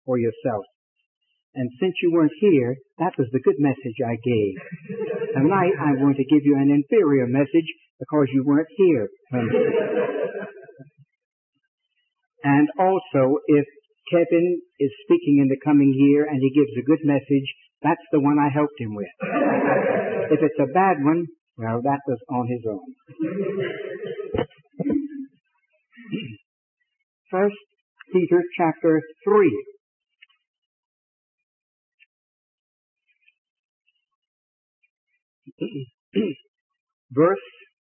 for yourself. And since you weren't here, that was the good message I gave. Tonight I'm going to give you an inferior message because you weren't here. And also, if Kevin is speaking in the coming year and he gives a good message, that's the one I helped him with. If it's a bad one, well, that was on his own. 1 Peter chapter 3. Verse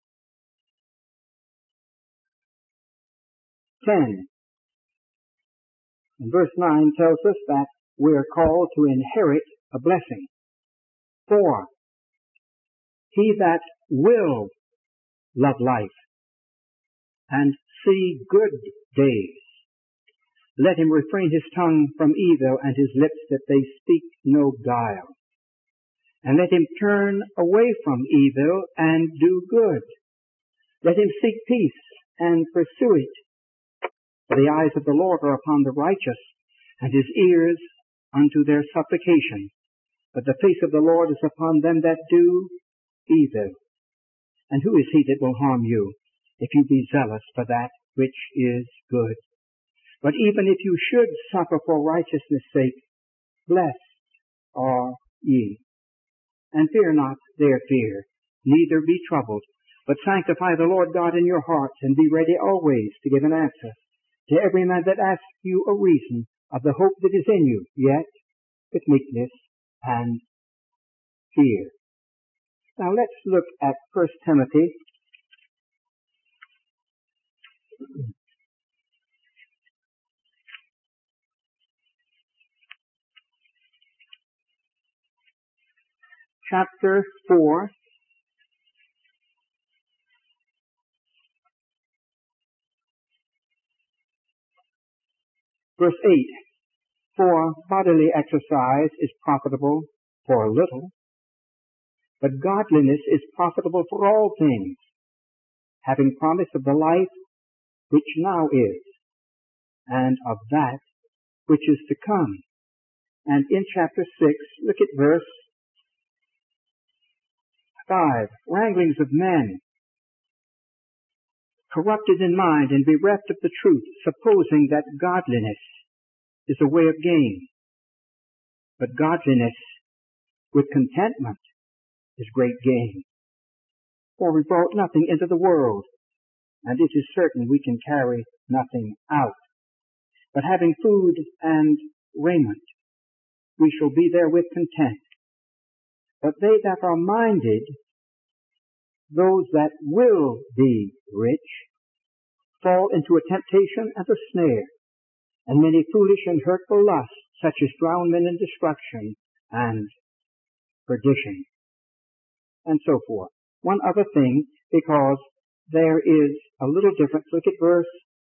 10. And verse 9 tells us that we are called to inherit a blessing. For he that will love life and see good days, let him refrain his tongue from evil and his lips that they speak no guile. And let him turn away from evil and do good. Let him seek peace and pursue it. For the eyes of the Lord are upon the righteous, and his ears unto their supplication. But the face of the Lord is upon them that do evil. And who is he that will harm you, if you be zealous for that which is good? But even if you should suffer for righteousness' sake, blessed are ye. And fear not their fear, neither be troubled, but sanctify the Lord God in your hearts, and be ready always to give an answer to every man that asks you a reason of the hope that is in you, yet with meekness and fear. Now let's look at 1 Timothy chapter 4. Verse 8. For bodily exercise is profitable for a little, but godliness is profitable for all things, having promise of the life which now is, and of that which is to come. And in chapter 6, look at verse 5. Wranglings of men, corrupted in mind and bereft of the truth, supposing that godliness is a way of gain. But godliness with contentment is great gain. For we brought nothing into the world, and it is certain we can carry nothing out. But having food and raiment, we shall be therewith content. But they that are minded, those that will be rich, fall into a temptation and a snare, and many foolish and hurtful lusts, such as drown men in destruction and perdition, and so forth. One other thing, because there is a little difference. Look at verse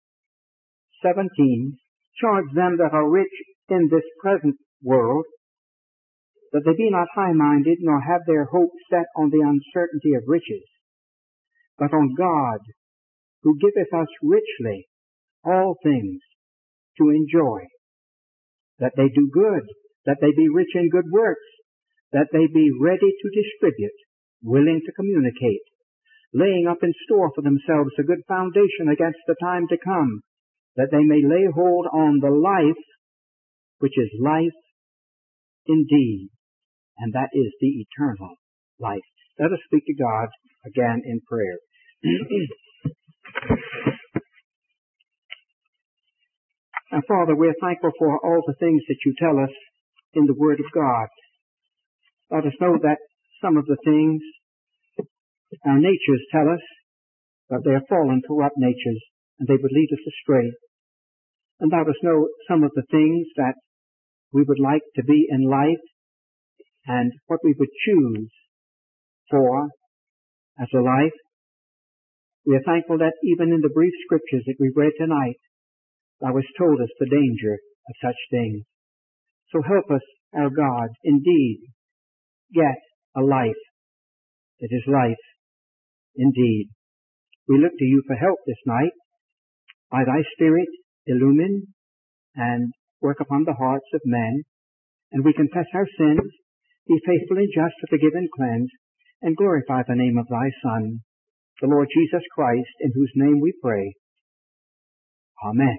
17. Charge them that are rich in this present world, that they be not high-minded, nor have their hope set on the uncertainty of riches, but on God, who giveth us richly all things to enjoy, that they do good, that they be rich in good works, that they be ready to distribute, willing to communicate, laying up in store for themselves a good foundation against the time to come, that they may lay hold on the life which is life indeed, and that is the eternal life. Let us speak to God again in prayer. Now, Father, we are thankful for all the things that you tell us in the Word of God. Let us know that some of the things our natures tell us that they are fallen, corrupt natures, and they would lead us astray. And let us know some of the things that we would like to be in life and what we would choose for as a life. We are thankful that even in the brief scriptures that we read tonight, Thou hast told us the danger of such things. So help us, our God, indeed, get a life that is life indeed. We look to you for help this night. By Thy Spirit, illumine and work upon the hearts of men, and we confess our sins, be faithful and just to forgive and cleanse, and glorify the name of thy Son, the Lord Jesus Christ, in whose name we pray. Amen.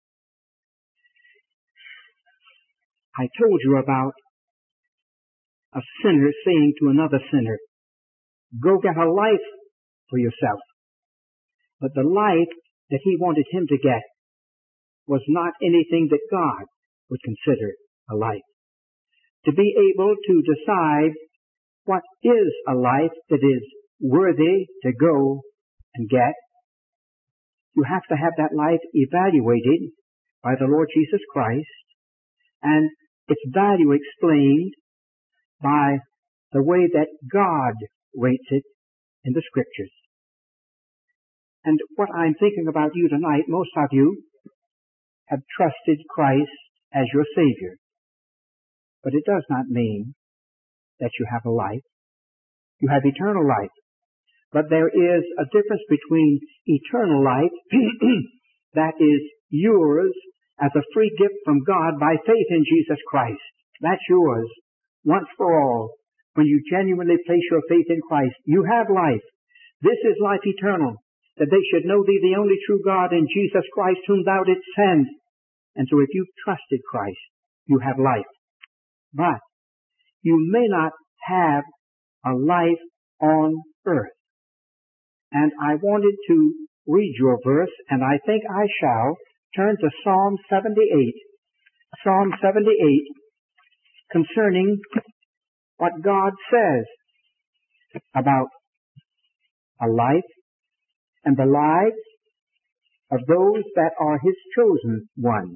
I told you about a sinner saying to another sinner, go get a life for yourself. But the life that he wanted him to get was not anything that God would consider a life. To be able to decide what is a life that is worthy to go and get, you have to have that life evaluated by the Lord Jesus Christ, and its value explained by the way that God rates it in the Scriptures. And what I'm thinking about you tonight, most of you have trusted Christ as your Savior. But it does not mean that you have a life. You have eternal life. But there is a difference between eternal life that is yours as a free gift from God by faith in Jesus Christ. That's yours once for all. When you genuinely place your faith in Christ, you have life. This is life eternal, that they should know thee, the only true God, and Jesus Christ, whom thou didst send. And so if you've trusted Christ, you have life. But you may not have a life on earth. And I wanted to read your verse, and I think I shall turn to Psalm 78. Psalm 78, concerning what God says about a life and the lives of those that are His chosen ones.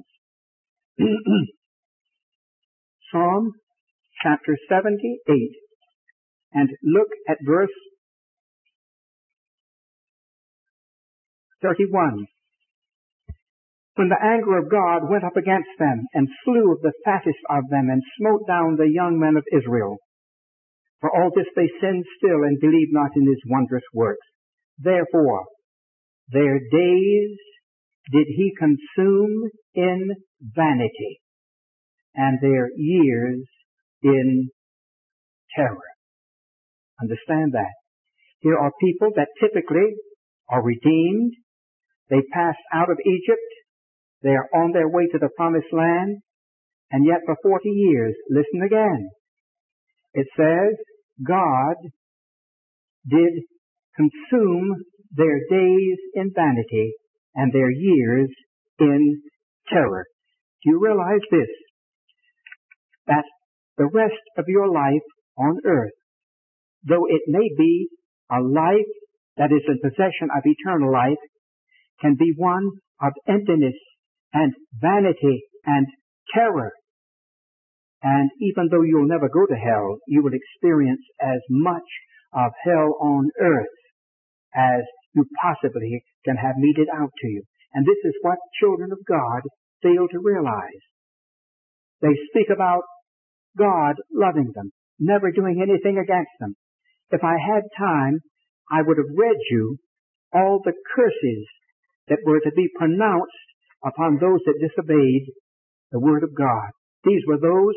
Psalm chapter 78, and look at verse 31. When the anger of God went up against them, and slew of the fattest of them, and smote down the young men of Israel. For all this they sinned still, and believed not in His wondrous works. Therefore, their days did He consume in vanity, and their years in terror. Understand that. Here are people that typically are redeemed. They passed out of Egypt. They are on their way to the promised land. And yet for 40 years, listen again. It says, God did consume their days in vanity and their years in terror. Do you realize this? That the rest of your life on earth, though it may be a life that is in possession of eternal life, can be one of emptiness and vanity and terror. And even though you'll never go to hell, you will experience as much of hell on earth as you possibly can have meted out to you. And this is what children of God fail to realize. They speak about God loving them, never doing anything against them. If I had time, I would have read you all the curses that were to be pronounced upon those that disobeyed the Word of God. These were those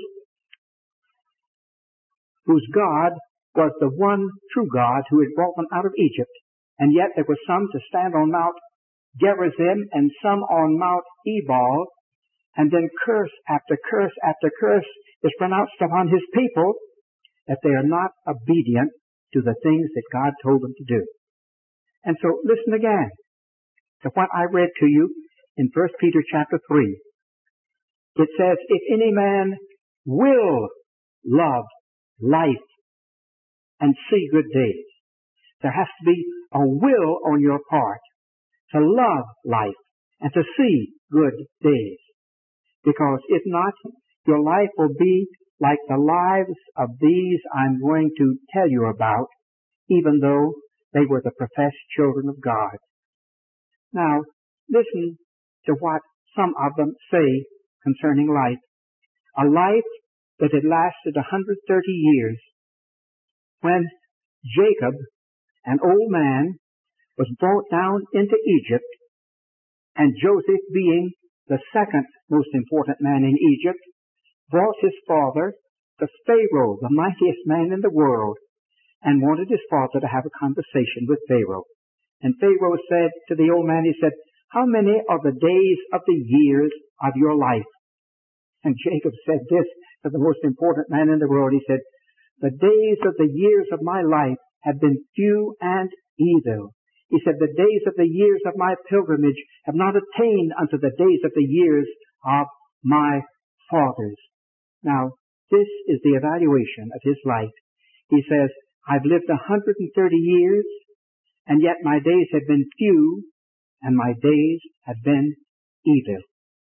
whose God was the one true God who had brought them out of Egypt. And yet there were some to stand on Mount Gerizim and some on Mount Ebal, and then curse after curse after curse is pronounced upon His people that they are not obedient to the things that God told them to do. And so listen again to what I read to you in 1 Peter chapter 3. It says, if any man will love life and see good days, there has to be a will on your part to love life and to see good days. Because if not, your life will be like the lives of these I'm going to tell you about, even though they were the professed children of God. Now, listen to what some of them say concerning life. A life that had lasted 130 years. When Jacob, an old man, was brought down into Egypt, and Joseph, being the second most important man in Egypt, brought his father to Pharaoh, the mightiest man in the world, and wanted his father to have a conversation with Pharaoh. And Pharaoh said to the old man, he said, "How many are the days of the years of your life?" And Jacob said this to the most important man in the world. He said, "The days of the years of my life have been few and evil." He said, "The days of the years of my pilgrimage have not attained unto the days of the years of my fathers." Now, this is the evaluation of his life. He says, "I've lived 130 years, and yet my days have been few, and my days have been evil."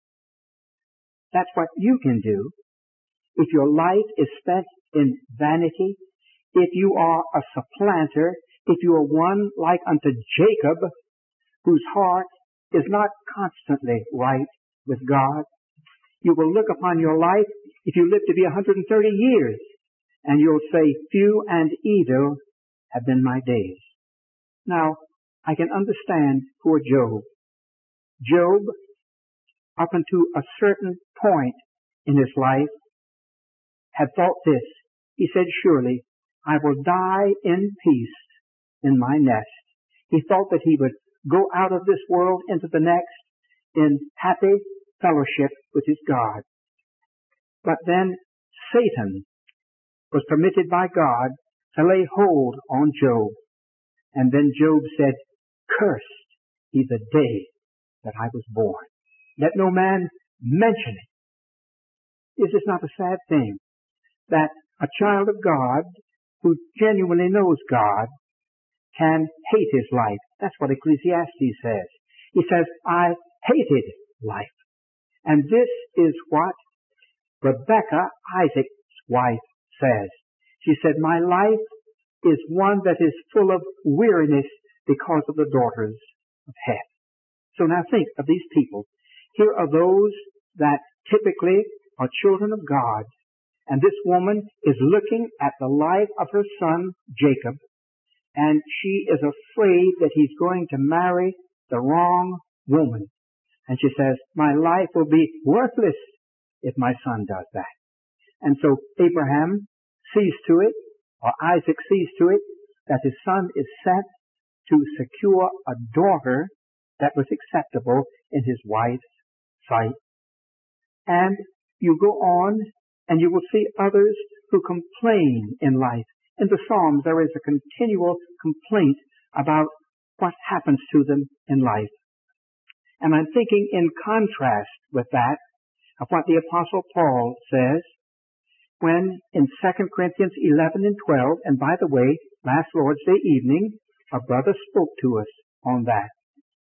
That's what you can do. If your life is spent in vanity, if you are a supplanter, if you are one like unto Jacob, whose heart is not constantly right with God, you will look upon your life, if you live to be 130 years, and you'll say, "Few and evil have been my days." Now, I can understand poor Job. Job, up until a certain point in his life, had thought this. He said, "Surely I will die in peace in my nest." He thought that he would go out of this world into the next in happy fellowship with his God. But then Satan was permitted by God to lay hold on Job. And then Job said, "Cursed be the day that I was born. Let no man mention it." Is this not a sad thing? That a child of God who genuinely knows God can hate his life. That's what Ecclesiastes says. He says, "I hated life." And this is what Rebekah, Isaac's wife, says. She said, "My life is one that is full of weariness because of the daughters of Heth." So now think of these people. Here are those that typically are children of God. And this woman is looking at the life of her son, Jacob, and she is afraid that he's going to marry the wrong woman. And she says, "My life will be worthless if my son does that." And so Abraham sees to it, or Isaac sees to it, that his son is sent to secure a daughter that was acceptable in his wife's sight. And you go on, and you will see others who complain in life. In the Psalms, there is a continual complaint about what happens to them in life. And I'm thinking in contrast with that of what the Apostle Paul says when in 2 Corinthians 11 and 12, and by the way, last Lord's Day evening, a brother spoke to us on that.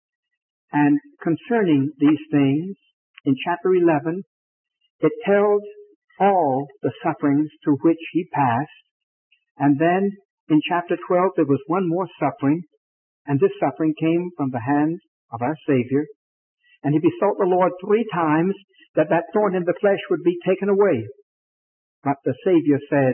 And concerning these things, in chapter 11, it tells all the sufferings through which he passed. And then in chapter 12, there was one more suffering, and this suffering came from the hands of our Savior. And he besought the Lord 3 times that that thorn in the flesh would be taken away. But the Savior said,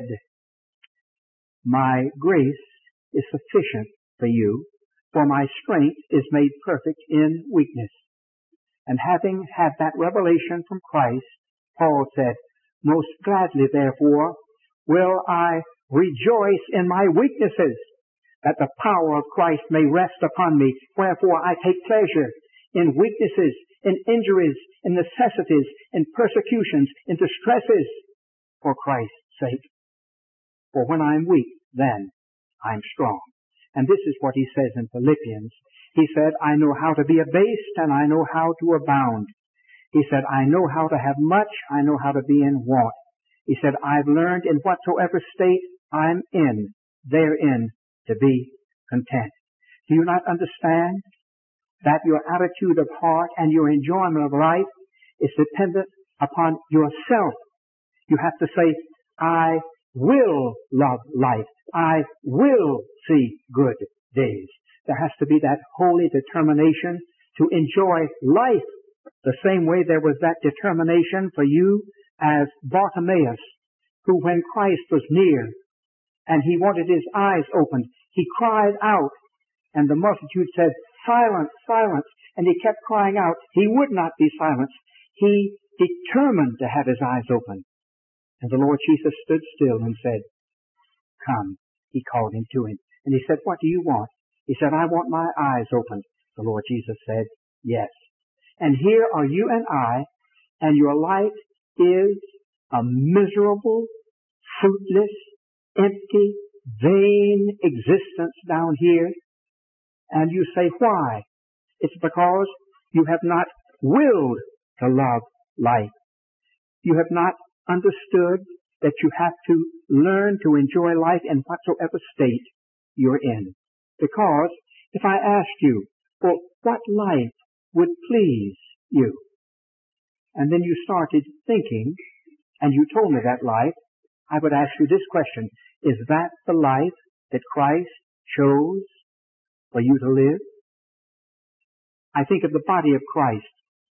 "My grace is sufficient for you, for my strength is made perfect in weakness." And having had that revelation from Christ, Paul said, "Most gladly, therefore, will I rejoice in my weaknesses, that the power of Christ may rest upon me. Wherefore I take pleasure in weaknesses, in injuries, in necessities, in persecutions, in distresses, for Christ's sake. For when I am weak, then I am strong." And this is what he says in Philippians. He said, "I know how to be abased, and I know how to abound." He said, "I know how to have much, I know how to be in want." He said, "I've learned in whatsoever state I'm in, therein to be content." Do you not understand that your attitude of heart and your enjoyment of life is dependent upon yourself? You have to say, "I will love life. I will see good days." There has to be that holy determination to enjoy life the same way there was that determination for you as Bartimaeus, who when Christ was near and he wanted his eyes opened, he cried out, and the multitude said, "Silence, silence." And he kept crying out. He would not be silenced. he determined to have his eyes open. And the Lord Jesus stood still and said, "Come." He called him to him. And he said, "What do you want?" He said, "I want my eyes opened." The Lord Jesus said, "Yes." And here are you and I, and your life is a miserable, fruitless, empty, vain existence down here. And you say, why? It's because you have not willed to love life. You have not understood that you have to learn to enjoy life in whatsoever state you're in. Because if I asked you, well, what life would please you? And then you started thinking, and you told me that life, I would ask you this question: is that the life that Christ chose for you to live? I think of the body of Christ.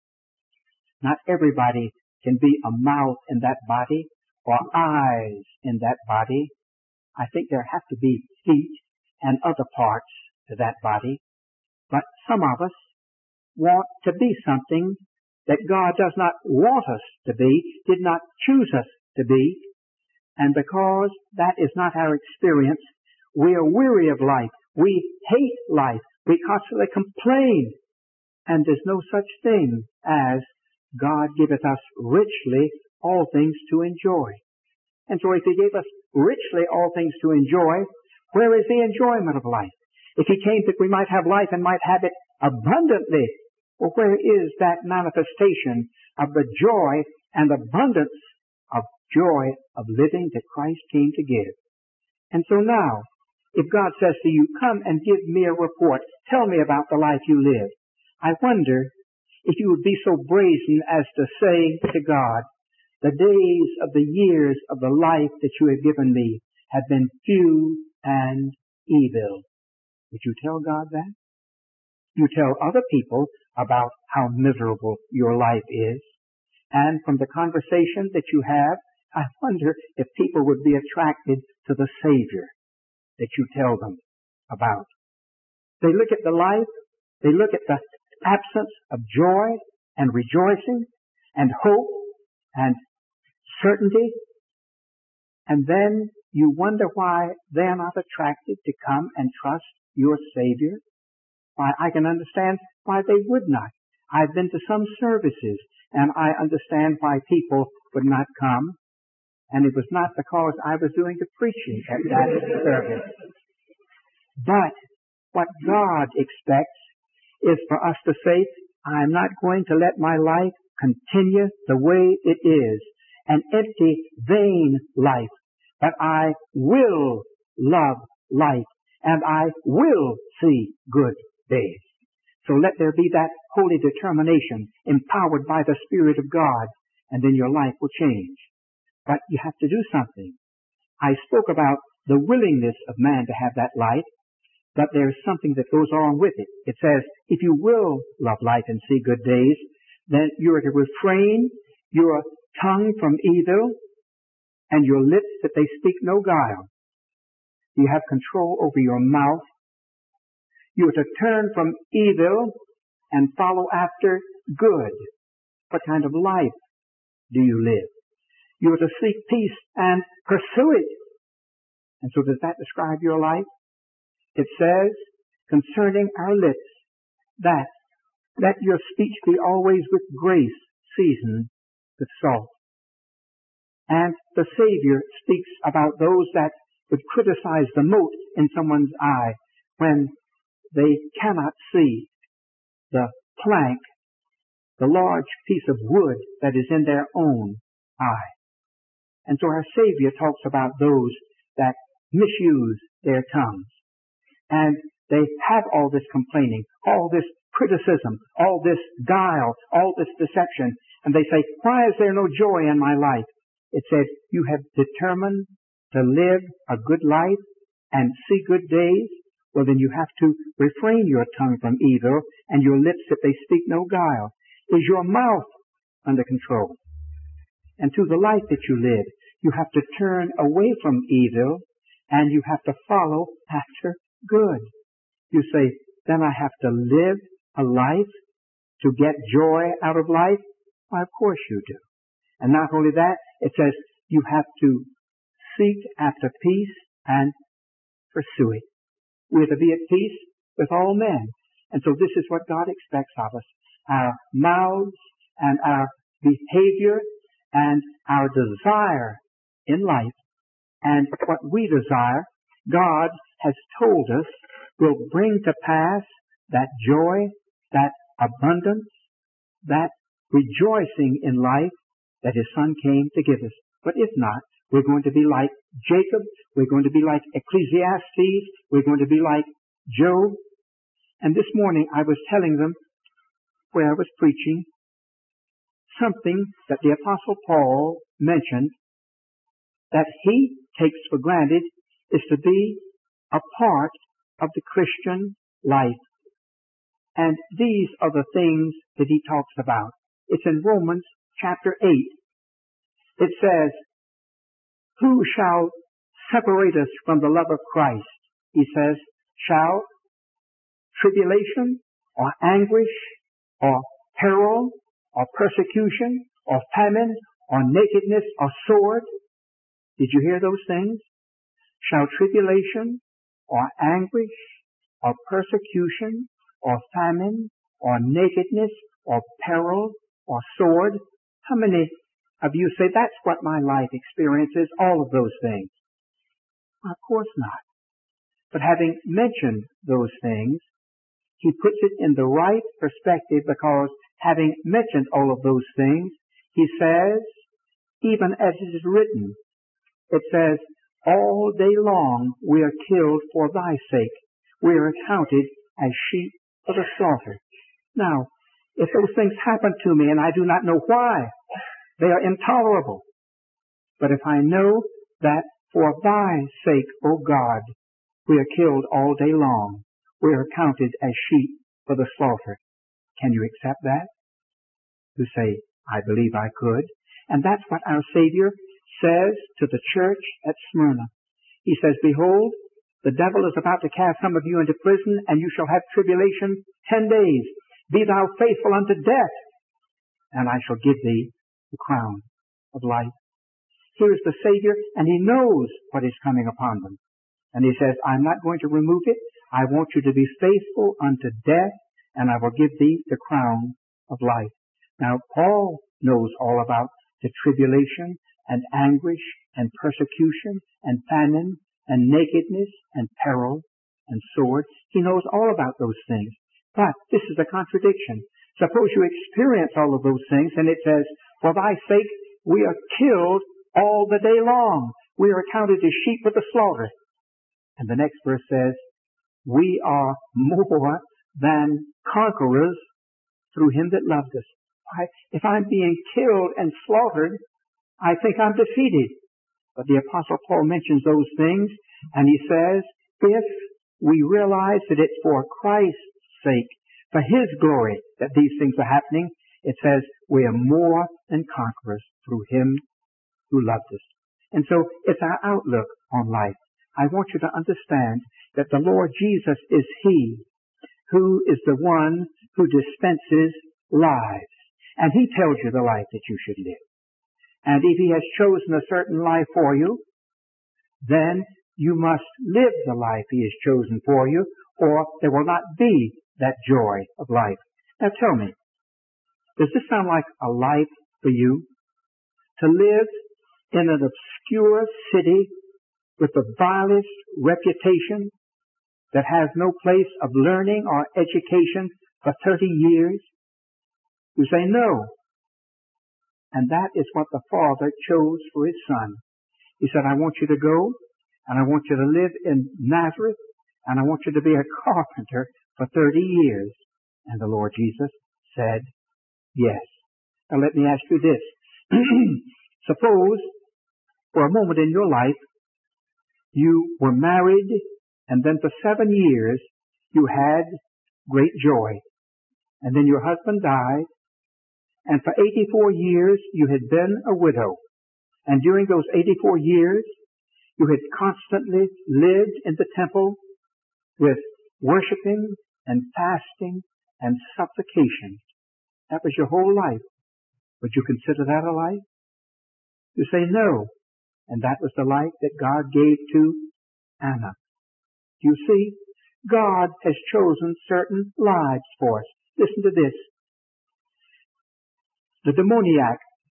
Not everybody can be a mouth in that body or eyes in that body. I think there have to be feet and other parts to that body. But some of us want to be something that God does not want us to be, did not choose us to be. And because that is not our experience, we are weary of life. We hate life. We constantly complain. And there's no such thing as God giveth us richly all things to enjoy. And so if He gave us richly all things to enjoy, where is the enjoyment of life? If He came that we might have life and might have it abundantly, well, where is that manifestation of the joy and abundance of joy of living that Christ came to give? And so now, if God says to you, come and give me a report, tell me about the life you live, I wonder if you would be so brazen as to say to God, the days of the years of the life that you have given me have been few and evil. Would you tell God that? You tell other people about how miserable your life is. And from the conversation that you have, I wonder if people would be attracted to the Savior that you tell them about. They look at the life, they look at the absence of joy and rejoicing and hope and certainty, and then you wonder why they're not attracted to come and trust your Savior. Why, I can understand why they would not. I've been to some services, and I understand why people would not come, and it was not because I was doing the preaching at that service. But what God expects is for us to say, I'm not going to let my life continue the way it is, an empty, vain life, but I will love life, and I will see good days. So let there be that holy determination empowered by the Spirit of God, and then your life will change. But you have to do something. I spoke about the willingness of man to have that life, but there's something that goes along with it. It says, if you will love life and see good days, then you are to refrain your tongue from evil and your lips that they speak no guile. You have control over your mouth. You are to turn from evil and follow after good. What kind of life do you live? You are to seek peace and pursue it. And so does that describe your life? It says, concerning our lips, that let your speech be always with grace, seasoned with salt. And the Savior speaks about those that would criticize the mote in someone's eye when they cannot see the plank, the large piece of wood that is in their own eye. And so our Savior talks about those that misuse their tongues. And they have all this complaining, all this criticism, all this guile, all this deception. And they say, why is there no joy in my life? It said, you have determined to live a good life and see good days. Well, then you have to refrain your tongue from evil and your lips that they speak no guile. Is your mouth under control? And to the life that you live, you have to turn away from evil and you have to follow after good. You say, then I have to live a life to get joy out of life? Why, of course you do. And not only that, it says you have to seek after peace and pursue it. We're to be at peace with all men. And so this is what God expects of us. Our mouths and our behavior and our desire in life and what we desire, God has told us will bring to pass that joy, that abundance, that rejoicing in life that His Son came to give us. But if not, we're going to be like Jacob, we're going to be like Ecclesiastes, we're going to be like Job. And this morning I was telling them, where I was preaching, something that the Apostle Paul mentioned that he takes for granted is to be a part of the Christian life. And these are the things that he talks about. It's in Romans chapter 8. It says, who shall separate us from the love of Christ? He says, shall tribulation or anguish or peril or persecution or famine or nakedness or sword? Did you hear those things? Shall tribulation or anguish or persecution or famine or nakedness or peril or sword? How many of you say, that's what my life experiences, all of those things? Well, of course not. But having mentioned those things, he puts it in the right perspective, because having mentioned all of those things, he says, even as it is written, it says, all day long we are killed for thy sake. We are accounted as sheep for the slaughter. Now, if those things happen to me and I do not know why, they are intolerable. But if I know that for thy sake, O God, we are killed all day long, we are counted as sheep for the slaughter. Can you accept that? You say, I believe I could. And that's what our Savior says to the church at Smyrna. He says, behold, the devil is about to cast some of you into prison, and you shall have tribulation 10 days. Be thou faithful unto death, and I shall give thee the crown of life. Here is the Savior, and He knows what is coming upon them. And He says, I'm not going to remove it. I want you to be faithful unto death, and I will give thee the crown of life. Now, Paul knows all about the tribulation and anguish and persecution and famine and nakedness and peril and sword. He knows all about those things. But this is a contradiction. Suppose you experience all of those things, and it says, for thy sake we are killed all the day long. We are accounted as sheep for the slaughter. And the next verse says, we are more than conquerors through Him that loved us. If I'm being killed and slaughtered, I think I'm defeated. But the Apostle Paul mentions those things, and he says, if we realize that it's for Christ's sake, for His glory, that these things are happening, it says we are more than conquerors through Him who loved us. And so it's our outlook on life. I want you to understand that the Lord Jesus is He who is the one who dispenses lives. And He tells you the life that you should live. And if He has chosen a certain life for you, then you must live the life He has chosen for you, or there will not be that joy of life. Now tell me, does this sound like a life for you? To live in an obscure city with the vilest reputation that has no place of learning or education for 30 years? You say no. And that is what the Father chose for His Son. He said, I want you to go, and I want you to live in Nazareth, and I want you to be a carpenter for 30 years. And the Lord Jesus said, yes. Now let me ask you this. Suppose, for a moment in your life, you were married, and then for 7 years, you had great joy. And then your husband died, and for 84 years, you had been a widow. And during those 84 years, you had constantly lived in the temple with worshiping and fasting and supplication. That was your whole life. Would you consider that a life? You say no. And that was the life that God gave to Anna. You see, God has chosen certain lives for us. Listen to this. The demoniac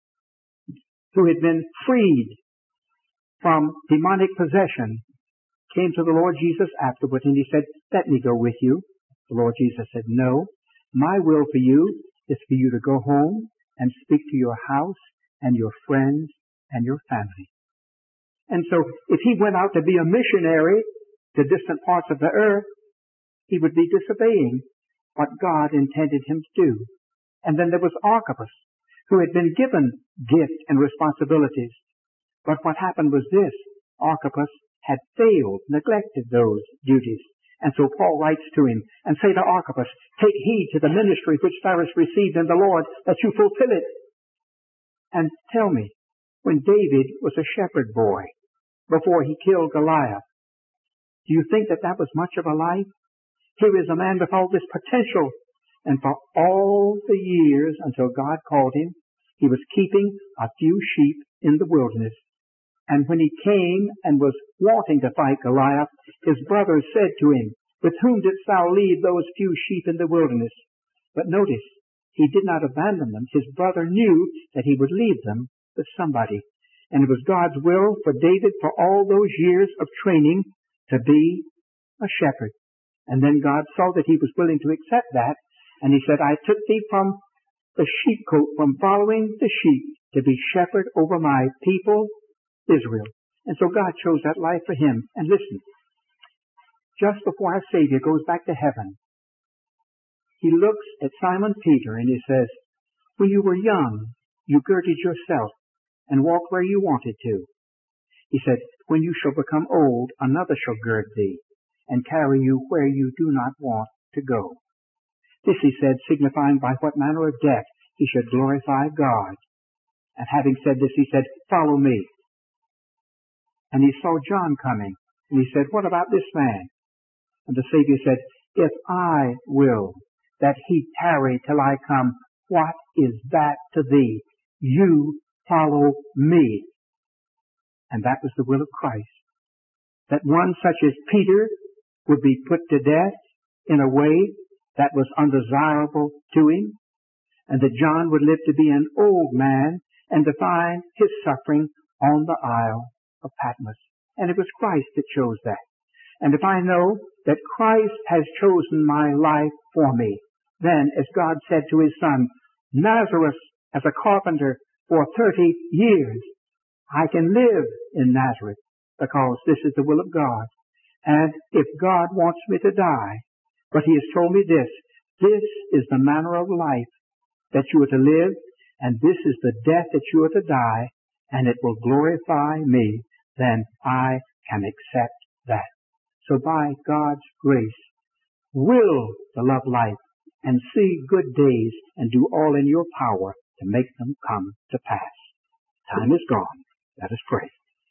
who had been freed from demonic possession came to the Lord Jesus afterward, and he said, "Let me go with you." The Lord Jesus said, "No, my will for you is for you to go home and speak to your house and your friends and your family." And so if he went out to be a missionary to distant parts of the earth, he would be disobeying what God intended him to do. And then there was Archippus, who had been given gift and responsibilities. But what happened was this: Archippus had failed, neglected those duties. And so Paul writes to him and say to Archippus, "Take heed to the ministry which thou hast received in the Lord, that you fulfill it." And tell me, when David was a shepherd boy, before he killed Goliath, do you think that that was much of a life? Here is a man with all this potential, and for all the years until God called him, he was keeping a few sheep in the wilderness. And when he came and was wanting to fight Goliath, his brothers said to him, "With whom didst thou leave those few sheep in the wilderness?" But notice, he did not abandon them. His brother knew that he would leave them with somebody. And it was God's will for David for all those years of training to be a shepherd. And then God saw that he was willing to accept that, and he said, "I took thee from the sheepcote, from following the sheep, to be shepherd over my people, Israel." And so God chose that life for him. And listen, just before our Savior goes back to heaven, he looks at Simon Peter and he says, "When you were young, you girded yourself and walked where you wanted to." He said, "When you shall become old, another shall gird thee and carry you where you do not want to go." This he said, signifying by what manner of death he should glorify God. And having said this, he said, "Follow me." And he saw John coming, and he said, "What about this man?" And the Savior said, "If I will that he tarry till I come, what is that to thee? You follow me." And that was the will of Christ, that one such as Peter would be put to death in a way that was undesirable to him, and that John would live to be an old man and to find his suffering on the Isle of Patmos. And it was Christ that chose that. And if I know that Christ has chosen my life for me, then, as God said to his Son, "Nazareth as a carpenter for 30 years, I can live in Nazareth because this is the will of God. And if God wants me to die, but he has told me this is the manner of life that you are to live, and this is the death that you are to die, and it will glorify me, then I can accept that." So by God's grace, will to love life and see good days and do all in your power to make them come to pass. Time is gone. Let us pray.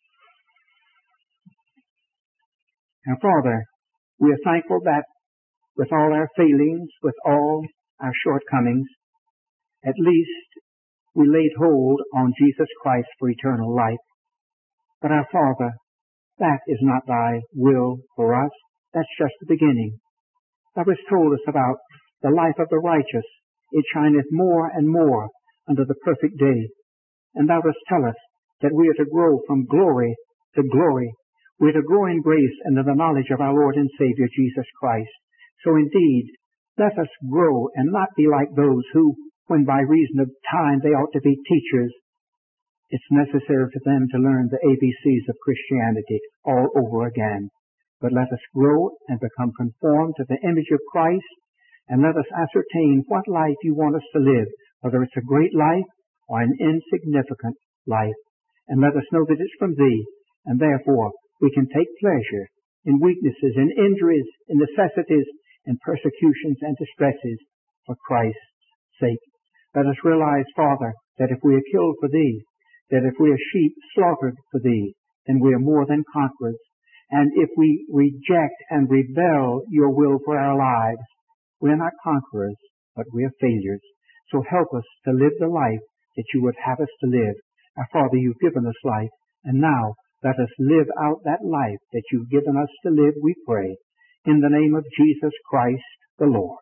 Now, Father, we are thankful that with all our failings, with all our shortcomings, at least we laid hold on Jesus Christ for eternal life. But our Father, that is not thy will for us. That's just the beginning. Thou hast told us about the life of the righteous. It shineth more and more unto the perfect day. And thou dost tell us that we are to grow from glory to glory. We are to grow in grace and in the knowledge of our Lord and Savior Jesus Christ. So indeed, let us grow and not be like those who, when by reason of time they ought to be teachers, it's necessary for them to learn the ABCs of Christianity all over again. But let us grow and become conformed to the image of Christ, and let us ascertain what life you want us to live, whether it's a great life or an insignificant life. And let us know that it's from thee, and therefore we can take pleasure in weaknesses, in injuries, in necessities, in persecutions and distresses for Christ's sake. Let us realize, Father, that if we are killed for thee, that if we are sheep slaughtered for thee, then we are more than conquerors. And if we reject and rebel your will for our lives, we are not conquerors, but we are failures. So help us to live the life that you would have us to live. Our Father, you've given us life, and now let us live out that life that you've given us to live, we pray, in the name of Jesus Christ the Lord.